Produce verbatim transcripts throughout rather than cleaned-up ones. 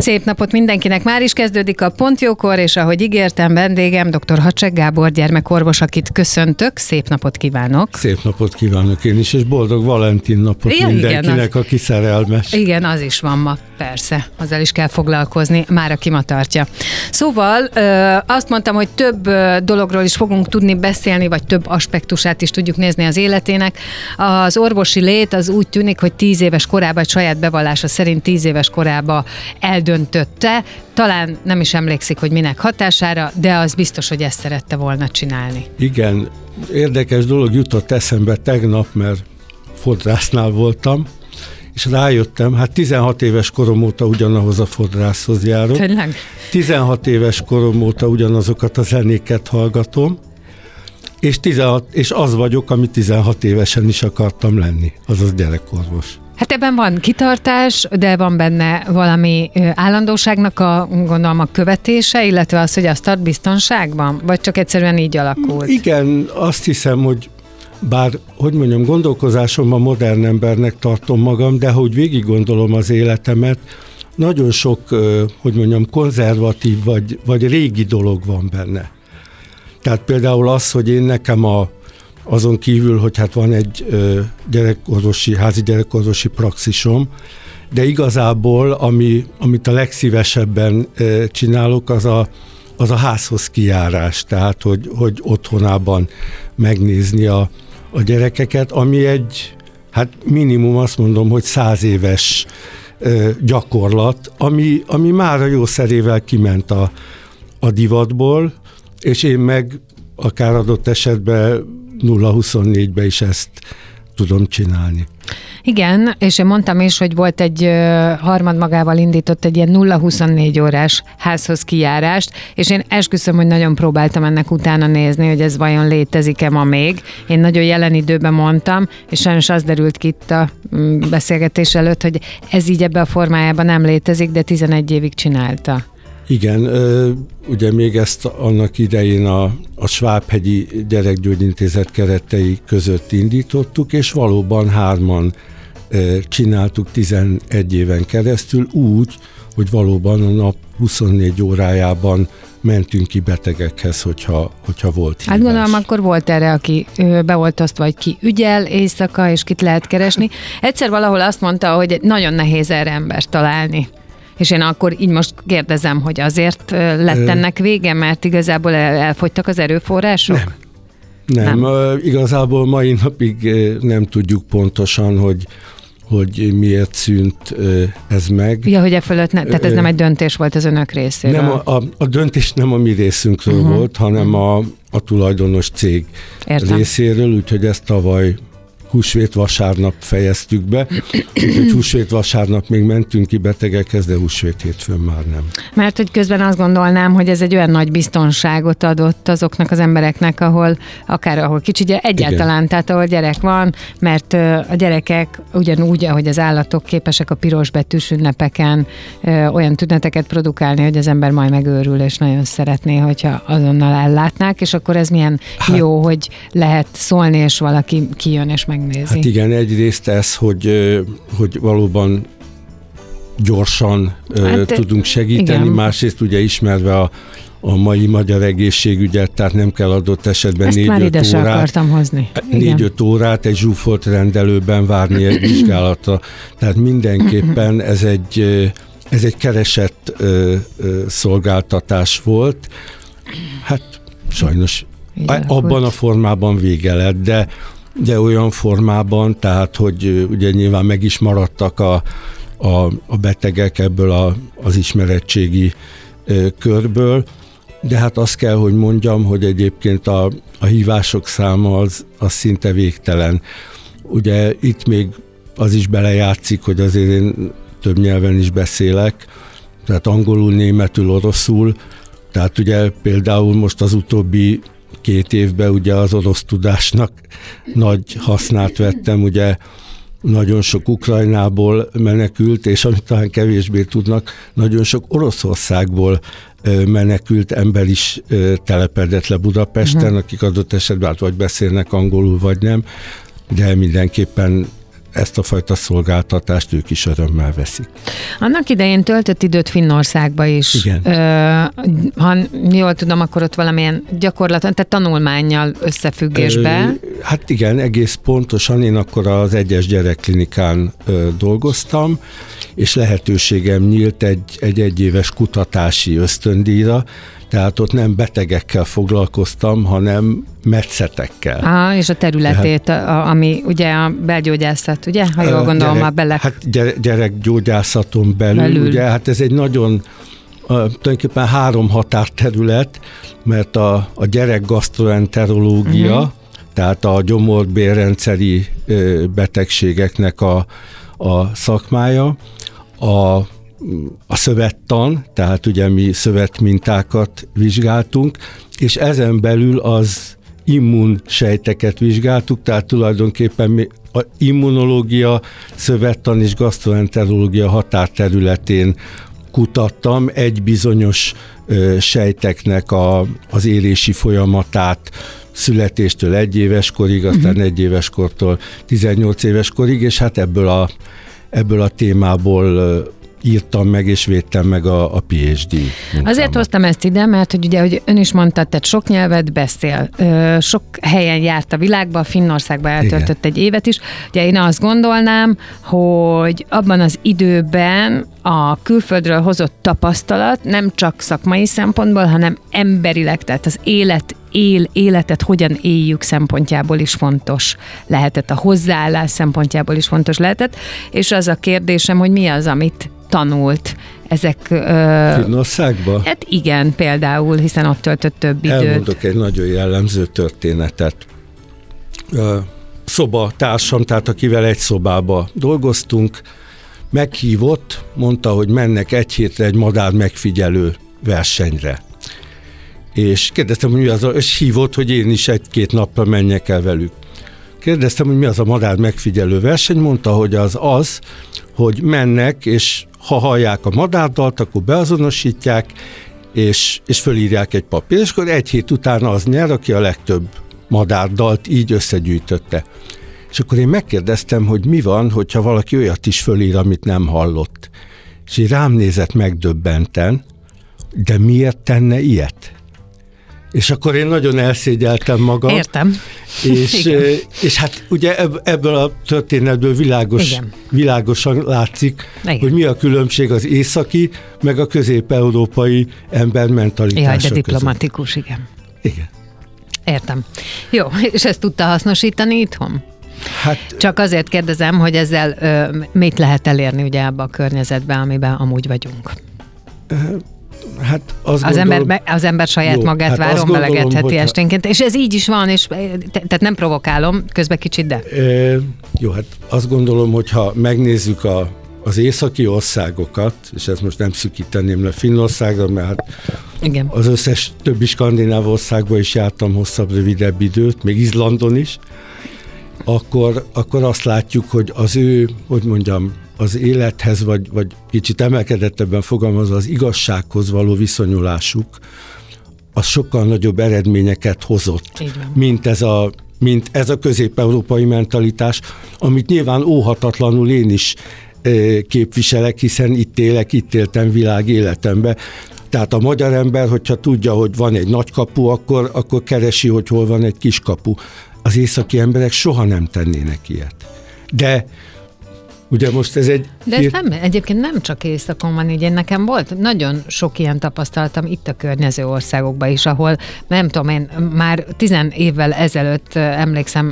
Szép napot mindenkinek! Már is kezdődik a Pontjókor, és ahogy ígértem, vendégem dr. Hacsek Gábor gyermekorvos, akit köszöntök. Szép napot kívánok! Szép napot kívánok én is, és boldog Valentin napot ja, mindenkinek, igen, az, aki szerelmes. Igen, az is van ma, persze. Azzal is kell foglalkozni, már aki ma tartja. Szóval azt mondtam, hogy több dologról is fogunk tudni beszélni, vagy több aspektusát is tudjuk nézni az életének. Az orvosi lét az úgy tűnik, hogy tíz éves korában, saját bevallása szerint tíz éves korában eldöntötte, talán nem is emlékszik, hogy minek hatására, de az biztos, hogy ezt szerette volna csinálni. Igen, érdekes dolog jutott eszembe tegnap, mert fodrásznál voltam, és rájöttem, hát tizenhat éves korom óta ugyanahoz a fodrászhoz járok. Tényleg? tizenhat éves korom óta ugyanazokat a zenéket hallgatom, és, tizenhat, és az vagyok, ami tizenhat évesen is akartam lenni, azaz gyerekorvos. Hát ebben van kitartás, de van benne valami állandóságnak a, gondolom, a követése, illetve az, hogy azt tart biztonságban? Vagy csak egyszerűen így alakult? Igen, azt hiszem, hogy bár, hogy mondjam, gondolkozásomban modern embernek tartom magam, de hogy végig gondolom az életemet, nagyon sok, hogy mondjam, konzervatív vagy, vagy régi dolog van benne. Tehát például az, hogy én nekem a azon kívül, hogy hát van egy ö, gyerekorvosi, házi gyerekorvosi praxisom, de igazából, ami, amit a legszívesebben ö, csinálok, az a, az a házhoz kijárás, tehát hogy, hogy otthonában megnézni a, a gyerekeket, ami egy, hát minimum azt mondom, hogy száz éves ö, gyakorlat, ami, ami már a jószerével kiment a, a divatból, és én meg akár adott esetben nulla huszonnégyben is ezt tudom csinálni. Igen, és én mondtam is, hogy volt egy harmad magával indított egy ilyen nulla huszonnégy órás házhoz kijárást, és én esküszöm, hogy nagyon próbáltam ennek utána nézni, hogy ez vajon létezik-e ma még. Én nagyon jelen időben mondtam, és sajnos az derült ki itt a beszélgetés előtt, hogy ez így ebben a formájában nem létezik, de tizenegy évig csinálta. Igen, ugye még ezt annak idején a, a Svábhegyi Gyerekgyógyintézet keretei között indítottuk, és valóban hárman csináltuk tizenegy éven keresztül úgy, hogy valóban a nap huszonnégy órájában mentünk ki betegekhez, hogyha, hogyha volt hívás. Hát gondolom, akkor volt erre, aki be volt osztva, vagy ki ügyel éjszaka, és kit lehet keresni. Egyszer valahol azt mondta, hogy nagyon nehéz erre embert találni. És én akkor így most kérdezem, hogy azért lett ennek vége, mert igazából elfogytak az erőforrások? Nem. Nem, nem. Igazából mai napig nem tudjuk pontosan, hogy, hogy miért szűnt ez meg. Ja, hogy e fölött, ne, tehát ez nem egy döntés volt az önök részéről? Nem, a, a, a döntés nem a mi részünkről uh-huh. volt, hanem a, a tulajdonos cég Értem. részéről, úgyhogy ezt tavaly húsvét vasárnap fejeztük be, úgyhogy húsvét vasárnap még mentünk ki betegekhez, de húsvét hétfőn már nem. Mert hogy közben azt gondolnám, hogy ez egy olyan nagy biztonságot adott azoknak az embereknek, ahol akár ahol kicsi, egyáltalán, igen. Tehát ahol gyerek van, mert a gyerekek ugyanúgy, ahogy az állatok képesek a pirosbetűs ünnepeken olyan tüneteket produkálni, hogy az ember majd megőrül, és nagyon szeretné, hogyha azonnal ellátnák, és akkor ez milyen hát, jó, hogy lehet szólni, és valaki kijön, és meg megnézi. Hát igen, egyrészt ez, hogy, hogy valóban gyorsan hát, tudunk segíteni, igen. Másrészt ugye ismerve a, a mai magyar egészségügyet, tehát nem kell adott esetben négy-öt órát, négy-öt órát egy zsúfolt rendelőben várni egy vizsgálatra. Tehát mindenképpen ez egy, ez egy keresett szolgáltatás volt. Hát sajnos abban a formában vége lett, de de olyan formában, tehát, hogy ugye nyilván meg is maradtak a, a, a betegek ebből a, az ismeretségi ö, körből, de hát azt kell, hogy mondjam, hogy egyébként a, a hívások száma az, az szinte végtelen. Ugye itt még az is belejátszik, hogy azért én több nyelven is beszélek, tehát angolul, németül, oroszul, tehát ugye például most az utóbbi két évben ugye az orosz tudásnak nagy hasznát vettem, ugye nagyon sok Ukrajnából menekült, és amit talán kevésbé tudnak, nagyon sok Oroszországból menekült ember is telepedett le Budapesten, uh-huh. akik adott esetben vagy beszélnek angolul, vagy nem, de mindenképpen ezt a fajta szolgáltatást ők is örömmel veszik. Annak idején töltött időt Finnországba is. Igen. Ö, ha jól tudom, akkor ott valamilyen gyakorlaton, tehát tanulmánnyal összefüggésbe. Ö, hát igen, egész pontosan. Én akkor az egyes gyerekklinikán ö, dolgoztam, és lehetőségem nyílt egy, egy egyéves kutatási ösztöndíjra, tehát ott nem betegekkel foglalkoztam, hanem metszetekkel. Ah, és a területét, Tehát, a, ami ugye a belgyógyászat, ugye? Ha jól gondolom, gyerek, már bele... Hát gyere, gyerekgyógyászaton belül, belül, ugye? Hát ez egy nagyon, tulajdonképpen három határterület, mert a, a gyerekgasztroenterológia, uh-huh. tehát a gyomorbérrendszeri betegségeknek a, a szakmája, a a szövettan, tehát ugye mi szövetmintákat vizsgáltunk, és ezen belül az immunsejteket vizsgáltuk, tehát tulajdonképpen mi a immunológia, szövettan és gasztroenterológia határterületén kutattam egy bizonyos ö, sejteknek a, az érési folyamatát, születéstől egy éves korig, aztán uh-huh. egy éves kortól tizennyolc éves korig, és hát ebből a, ebből a témából írtam meg és védtem meg a, a pé há dé munkámat. Azért hoztam ezt ide, mert hogy ugye, hogy ön is mondta, tehát sok nyelvet beszél, sok helyen járt a világban, Finnországban eltöltött Igen. egy évet is. Ugye én azt gondolnám, hogy abban az időben a külföldről hozott tapasztalat nem csak szakmai szempontból, hanem emberileg, tehát az élet él, életet hogyan éljük szempontjából is fontos lehetett, a hozzáállás szempontjából is fontos lehetett, és az a kérdésem, hogy mi az, amit tanult ezek... Finnországban? Hát igen, például, hiszen ott töltött több időt. Elmondok egy nagyon jellemző történetet. Szobatársam, tehát akivel egy szobába dolgoztunk, meghívott, mondta, hogy mennek egy hétre egy madár megfigyelő versenyre. És kérdeztem, hogy mi az a, és hívott, hogy én is egy-két napra menjek el velük. Kérdeztem, hogy mi az a madár megfigyelő verseny, mondta, hogy az az, hogy mennek, és ha hallják a madárdalt, akkor beazonosítják, és, és fölírják egy papír, és akkor egy hét után az nyer, aki a legtöbb madárdalt így összegyűjtötte. És akkor én megkérdeztem, hogy mi van, hogyha valaki olyat is fölír, amit nem hallott. És így rám nézett megdöbbenten, de miért tenne ilyet? És akkor én nagyon elszégyeltem magam. Értem. És, és hát ugye ebből a történetből világos, világosan látszik, Igen. hogy mi a különbség az északi, meg a közép-európai ember mentalitása Jaj, de között. diplomatikus, igen. Igen. Értem. Jó, és ezt tudta hasznosítani itthon? Hát, Csak azért kérdezem, hogy ezzel ö, mit lehet elérni ugye ebbe a környezetben, amiben amúgy vagyunk. Hát azt az, gondolom, ember, az ember saját jó, magát hát váron belegetheti esténként, és ez így is van, és te, tehát nem provokálom, közben kicsit, de. E, jó, hát azt gondolom, hogyha megnézzük a, az északi országokat, és ezt most nem szűkíteném le Finnországra, mert hát Igen. az összes többi skandináv országban is jártam hosszabb, rövidebb időt, még Izlandon is, akkor, akkor azt látjuk, hogy az ő, hogy mondjam, az élethez, vagy, vagy kicsit emelkedettebben fogalmazva az igazsághoz való viszonyulásuk, az sokkal nagyobb eredményeket hozott, mint ez a, mint ez a közép-európai mentalitás, amit nyilván óhatatlanul én is e, képviselek, hiszen itt élek, itt éltem világ életemben. Tehát a magyar ember, hogyha tudja, hogy van egy nagy kapu, akkor, akkor keresi, hogy hol van egy kis kapu. Az északi emberek soha nem tennének ilyet. De ugye most ez egy... De ez nem, egyébként nem csak északon van, ugye nekem volt nagyon sok ilyen tapasztalatom itt a környező országokban is, ahol nem tudom én, már tizen évvel ezelőtt emlékszem,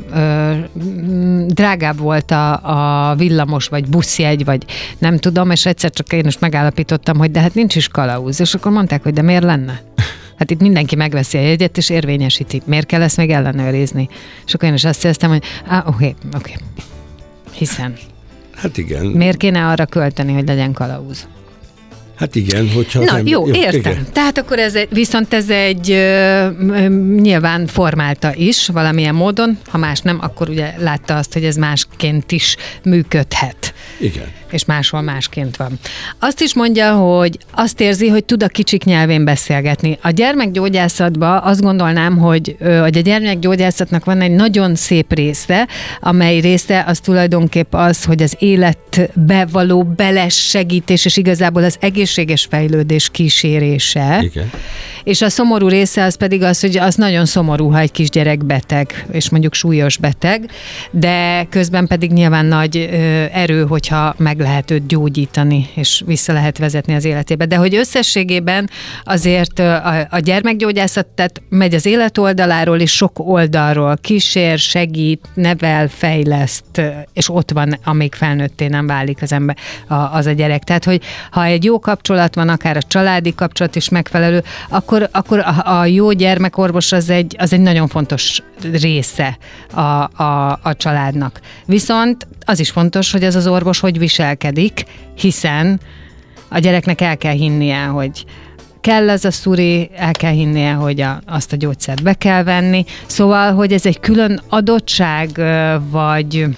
drágább volt a, a villamos, vagy buszjegy, vagy nem tudom, és egyszer csak én is megállapítottam, hogy de hát nincs is kalauz, és akkor mondták, hogy de miért lenne? Hát itt mindenki megveszi a jegyet, és érvényesíti. Miért kell ezt még ellenőrizni? És akkor én is azt éreztem, hogy á, oké, okay, oké. Okay. Hiszen. Hát igen. Miért kéne arra költeni, hogy legyen kalauz? Hát igen, hogyha... Na nem, jó, jó, értem. Igen. Tehát akkor ez egy, viszont ez egy ö, nyilván formálta is valamilyen módon, ha más nem, akkor ugye látta azt, hogy ez másként is működhet. Igen. És máshol másként van. Azt is mondja, hogy azt érzi, hogy tud a kicsik nyelvén beszélgetni. A gyermekgyógyászatban azt gondolnám, hogy, hogy a gyermekgyógyászatnak van egy nagyon szép része, amely része az tulajdonképp az, hogy az életbe való belesegítés, és igazából az egészséges fejlődés kísérése. Igen. És a szomorú része az pedig az, hogy az nagyon szomorú, ha egy kisgyerek beteg, és mondjuk súlyos beteg, de közben pedig nyilván nagy ö, erő, hogyha meg lehet őt gyógyítani, és vissza lehet vezetni az életébe. De hogy összességében azért a, a gyermekgyógyászat, tehát megy az élet oldaláról, és sok oldalról kísér, segít, nevel, fejleszt, és ott van, amíg felnőtté nem válik az ember, a, az a gyerek. Tehát, hogy ha egy jó kapcsolat van, akár a családi kapcsolat is megfelelő, akkor akkor a, a jó gyermekorvos az egy, az egy nagyon fontos része a, a, a családnak. Viszont az is fontos, hogy ez az orvos hogy viselkedik, hiszen a gyereknek el kell hinnie, hogy kell ez a szuri, el kell hinnie, hogy a, azt a gyógyszert be kell venni. Szóval, hogy ez egy külön adottság, vagy,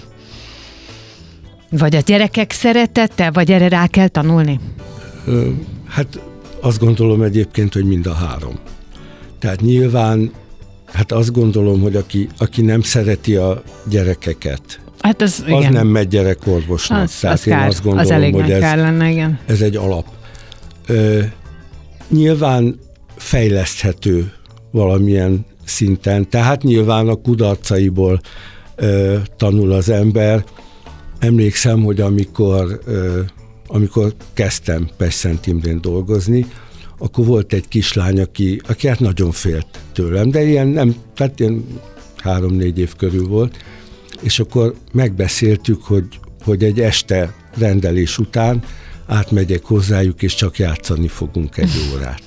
vagy a gyerekek szeretete, vagy erre rá kell tanulni? Ö, hát azt gondolom egyébként, hogy mind a három. Tehát nyilván, hát azt gondolom, hogy aki, aki nem szereti a gyerekeket, hát az, az igen. nem megy gyerekorvosnak. Az, Tehát az én kár, azt gondolom, az elég hogy ez, kár lenne, igen. ez egy alap. Ö, nyilván fejleszthető valamilyen szinten, tehát nyilván a kudarcaiból ö, tanul az ember. Emlékszem, hogy amikor ö, amikor kezdtem Pest-Szent Imrén dolgozni, akkor volt egy kislány, aki, aki hát nagyon félt tőlem, de ilyen nem, tehát ilyen három-négy év körül volt, és akkor megbeszéltük, hogy, hogy egy este rendelés után átmegyek hozzájuk, és csak játszani fogunk egy órát.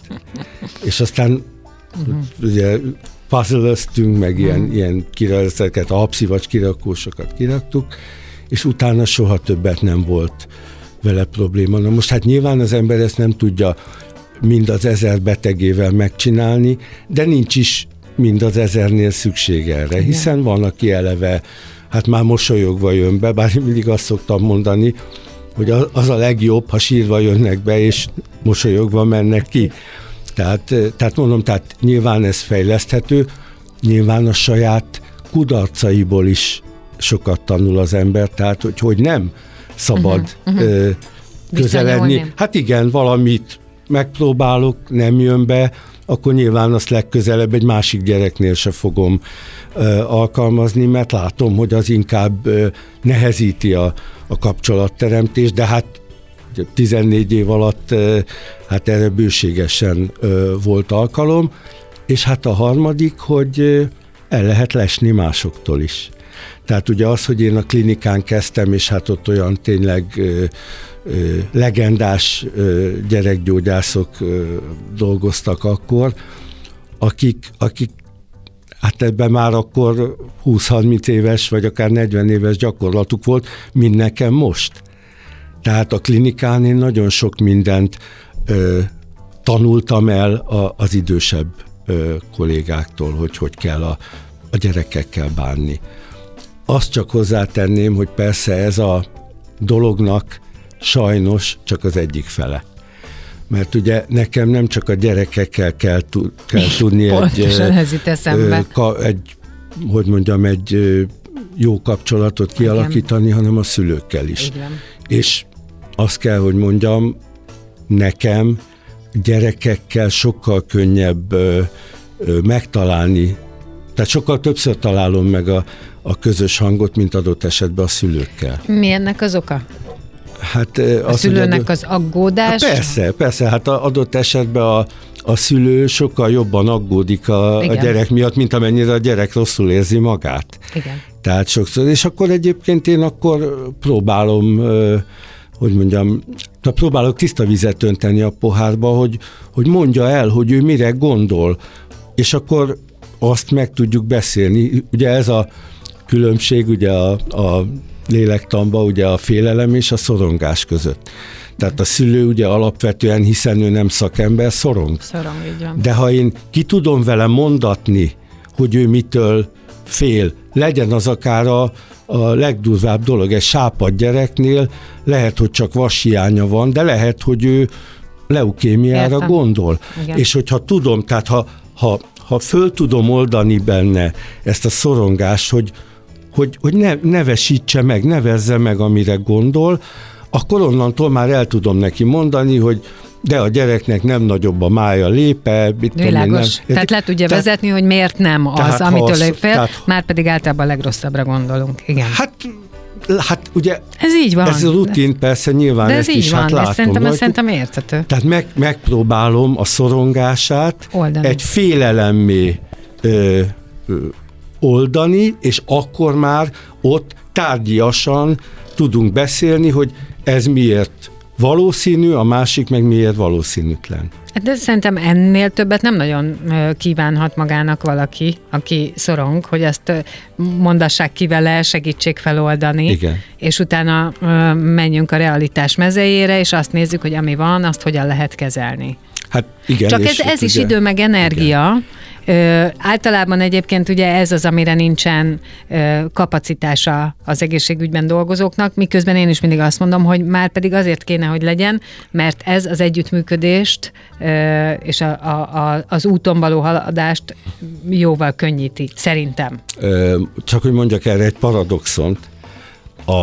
És aztán uh-huh. ugye puzzle-öztünk, meg uh-huh. ilyen, ilyen kirakósokat, alapszivacs kirakósokat kiraktuk, és utána soha többet nem volt vele probléma. Na most hát nyilván az ember ezt nem tudja mind az ezer betegével megcsinálni, de nincs is mind az ezernél szükség erre, hiszen van, aki eleve, hát már mosolyogva jön be, bár mindig azt szoktam mondani, hogy az a legjobb, ha sírva jönnek be, és mosolyogva mennek ki. Tehát, tehát mondom, tehát nyilván ez fejleszthető, nyilván a saját kudarcaiból is sokat tanul az ember, tehát hogy, hogy nem szabad uh-huh, uh-huh. Ö, közeledni. Hát igen, valamit megpróbálok, nem jön be, akkor nyilván azt legközelebb egy másik gyereknél se fogom ö, alkalmazni, mert látom, hogy az inkább ö, nehezíti a, a kapcsolatteremtést, de hát tizennégy év alatt ö, hát erre bőségesen ö, volt alkalom, és hát a harmadik, hogy ö, el lehet lesni másoktól is. Tehát ugye az, hogy én a klinikán kezdtem, és hát ott olyan tényleg ö, ö, legendás ö, gyerekgyógyászok ö, dolgoztak akkor, akik, akik hát ebben már akkor húsz-harminc éves, vagy akár negyven éves gyakorlatuk volt, mint nekem most. Tehát a klinikán én nagyon sok mindent ö, tanultam el a, az idősebb ö, kollégáktól, hogy hogy kell a, a gyerekekkel bánni. Azt csak hozzátenném, hogy persze ez a dolognak sajnos csak az egyik fele. Mert ugye nekem nem csak a gyerekekkel kell, kell tudni egy, egy, hogy mondjam, egy jó kapcsolatot kialakítani, igen, hanem a szülőkkel is. Igen. És azt kell, hogy mondjam, nekem gyerekekkel sokkal könnyebb ö, ö, megtalálni, tehát sokkal többször találom meg a, a közös hangot, mint adott esetben a szülőkkel. Mi ennek az oka? Hát, a az, szülőnek az aggódás? Hát persze, persze, hát adott esetben a, a szülő sokkal jobban aggódik a, a gyerek miatt, mint amennyire a gyerek rosszul érzi magát. Igen. Tehát sokszor, és akkor egyébként én akkor próbálom, hogy mondjam, próbálok tiszta vizet önteni a pohárba, hogy, hogy mondja el, hogy ő mire gondol, és akkor azt meg tudjuk beszélni. Ugye ez a különbség ugye a, a lélektanban, ugye a félelem és a szorongás között. Tehát a szülő ugye alapvetően, hiszen ő nem szakember, szorong. Szorong, így van. De ha én ki tudom vele mondatni, hogy ő mitől fél. Legyen az akár a, a legdurvább dolog. Egy sápadt gyereknél lehet, hogy csak vashiánya van, de lehet, hogy ő leukémiára Értem. gondol. Igen. És hogyha tudom, tehát ha, ha, ha föl tudom oldani benne ezt a szorongást, hogy, hogy, hogy ne, ne vesítse meg, ne vezze meg, amire gondol, akkor onnantól már el tudom neki mondani, hogy de a gyereknek nem nagyobb a mája, lépe. Világos. Nem. Tehát le tudja tehát, vezetni, hogy miért nem az, amitől ő fél, tehát, már pedig általában a legrosszabbra gondolunk. Igen. Hát, hát ugye ez így van. Ez rutin, persze nyilván de ez ezt így is van, hát látom. Szerintem, ez szerintem érthető. Tehát meg, megpróbálom a szorongását oldani. Egy félelemmé ö, ö, oldani, és akkor már ott tárgyiasan tudunk beszélni, hogy ez miért valószínű, a másik meg miért valószínűtlen. De szerintem ennél többet nem nagyon kívánhat magának valaki, aki szorong, hogy ezt mondassák ki vele, segítsék feloldani, Igen. és utána menjünk a realitás mezejére, és azt nézzük, hogy ami van, azt hogyan lehet kezelni. Hát igen. Csak ez, ez is idő meg energia. Igen. Ö, általában egyébként ugye ez az, amire nincsen ö, kapacitása az egészségügyben dolgozóknak, miközben én is mindig azt mondom, hogy már pedig azért kéne, hogy legyen, mert ez az együttműködést ö, és a, a, a, az úton való haladást jóval könnyíti, szerintem. Ö, csak hogy mondjak erre egy paradoxont. A,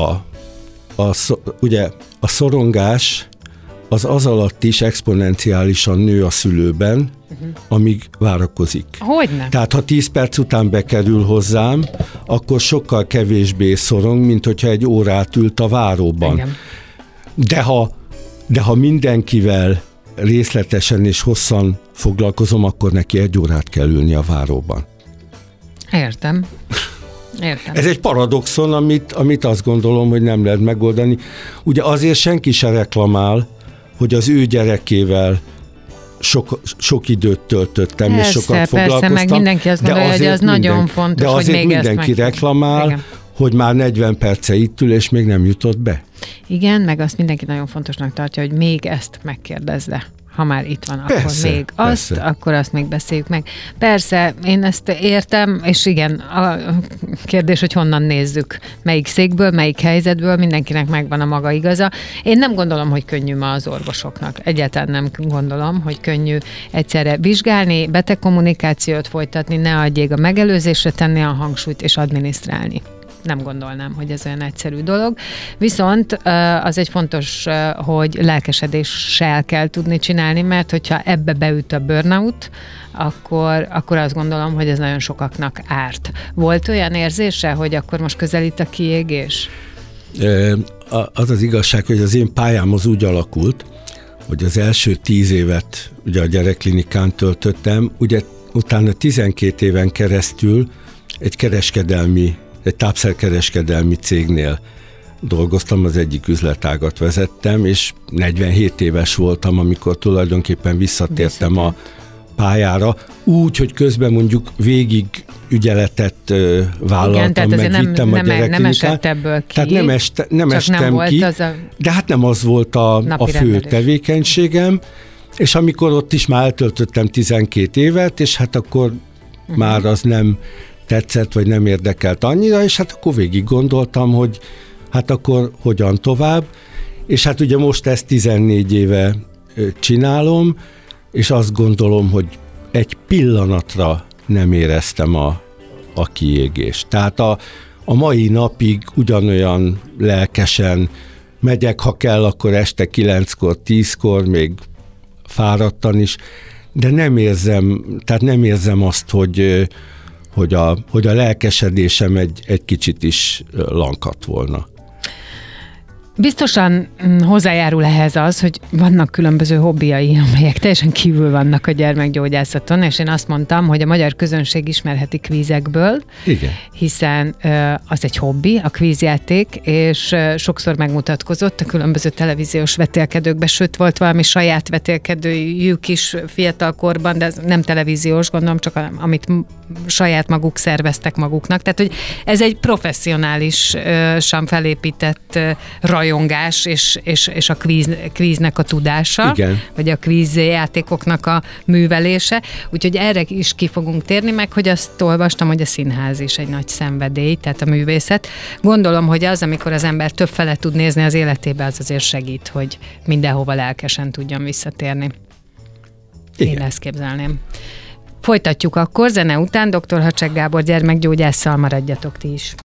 a, ugye a szorongás az az alatt is exponenciálisan nő a szülőben, uh-huh. amíg várakozik. Hogyne? Tehát ha tíz perc után bekerül hozzám, akkor sokkal kevésbé szorong, mint hogyha egy órát ült a váróban. Igen. De ha, de ha mindenkivel részletesen és hosszan foglalkozom, akkor neki egy órát kell ülni a váróban. Értem. Értem. Ez egy paradoxon, amit, amit azt gondolom, hogy nem lehet megoldani. Ugye azért senki se reklamál, hogy az ő gyerekével sok, sok időt töltöttem, persze, és sokat foglalkoztam. Persze, meg mindenki azt gondolja, hogy az minden, nagyon fontos, de azért hogy még mindenki ezt meg... reklamál, Igen. hogy már negyven perce itt ül, és még nem jutott be. Igen, meg azt mindenki nagyon fontosnak tartja, hogy még ezt megkérdezze. Ha már itt van, akkor persze, még azt, persze. akkor azt még beszéljük meg. Persze, én ezt értem, és igen, a kérdés, hogy honnan nézzük, melyik székből, melyik helyzetből, mindenkinek megvan a maga igaza. Én nem gondolom, hogy könnyű ma az orvosoknak. Egyáltalán nem gondolom, hogy könnyű egyszerre vizsgálni, betegkommunikációt folytatni, ne adjék a megelőzésre tenni a hangsúlyt és adminisztrálni. Nem gondolnám, hogy ez olyan egyszerű dolog. Viszont az egy fontos, hogy lelkesedéssel kell tudni csinálni, mert hogyha ebbe beüt a burnout, akkor, akkor azt gondolom, hogy ez nagyon sokaknak árt. Volt olyan érzése, hogy akkor most közelít a kiégés? Az az igazság, hogy az én pályám az úgy alakult, hogy az első tíz évet ugye a gyerekklinikán töltöttem, ugye utána tizenkét éven keresztül egy kereskedelmi egy tápszerkereskedelmi cégnél dolgoztam, az egyik üzletágat vezettem, és negyvenhét éves voltam, amikor tulajdonképpen visszatértem a pályára, úgy, hogy közben mondjuk végig ügyeletet vállaltam, igen, meg vittem nem, a gyerekklinikán. Nem esett ebből ki. Tehát nem, este, nem estem nem ki, a de hát nem az volt a, a fő rendelés. tevékenységem, és amikor ott is már eltöltöttem tizenkét évet, és hát akkor uh-huh. már az nem tetszett, vagy nem érdekelt annyira, és hát akkor végig gondoltam, hogy hát akkor hogyan tovább, és hát ugye most ezt tizennégy éve csinálom, és azt gondolom, hogy egy pillanatra nem éreztem a, a kiégést. Tehát a, a mai napig ugyanolyan lelkesen megyek, ha kell, akkor este kilenckor, tízkor, még fáradtan is, de nem érzem, tehát nem érzem azt, hogy Hogy a, hogy a lelkesedésem egy, egy kicsit is lankadt volna. Biztosan hozzájárul ehhez az, hogy vannak különböző hobbiai, amelyek teljesen kívül vannak a gyermekgyógyászaton, és én azt mondtam, hogy a magyar közönség ismerheti kvízekből, Igen. hiszen az egy hobbi, a kvízjáték, és sokszor megmutatkozott a különböző televíziós vetélkedőkben, sőt volt valami saját vetélkedőjük is fiatalkorban, de ez nem televíziós, gondolom, csak amit saját maguk szerveztek maguknak. Tehát, hogy ez egy professzionálisan felépített rajongás, rajongás és, és, és a kvíz, kvíznek a tudása, igen. vagy a kvízjátékoknak a művelése, úgyhogy erre is ki fogunk térni, meg hogy azt olvastam, hogy a színház is egy nagy szenvedély, tehát a művészet. Gondolom, hogy az, amikor az ember többfele tud nézni az életébe, az azért segít, hogy mindenhova lelkesen tudjon visszatérni. Igen. Én ezt képzelném. Folytatjuk akkor, zene után, doktor Hacsek Gábor gyermekgyógyásszal, maradjatok ti is.